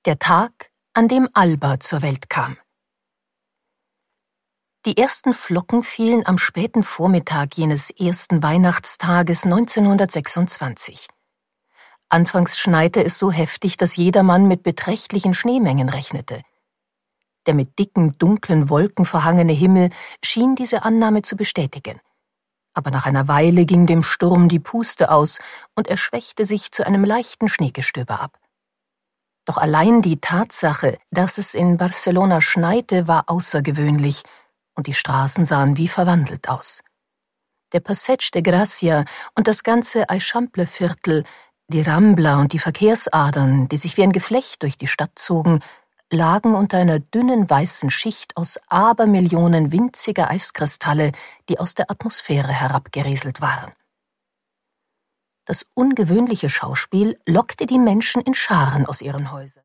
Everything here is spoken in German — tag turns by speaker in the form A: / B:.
A: Der Tag, an dem Alba zur Welt kam. Die ersten Flocken fielen am späten Vormittag jenes ersten Weihnachtstages 1926. Anfangs schneite es so heftig, dass jedermann mit beträchtlichen Schneemengen rechnete. Der mit dicken, dunklen Wolken verhangene Himmel schien diese Annahme zu bestätigen. Aber nach einer Weile ging dem Sturm die Puste aus und er schwächte sich zu einem leichten Schneegestöber ab. Doch allein die Tatsache, dass es in Barcelona schneite, war außergewöhnlich, und die Straßen sahen wie verwandelt aus. Der Passeig de Gracia und das ganze Eixample-Viertel, die Rambla und die Verkehrsadern, die sich wie ein Geflecht durch die Stadt zogen, lagen unter einer dünnen weißen Schicht aus Abermillionen winziger Eiskristalle, die aus der Atmosphäre herabgerieselt waren. Das ungewöhnliche Schauspiel lockte die Menschen in Scharen aus ihren Häusern.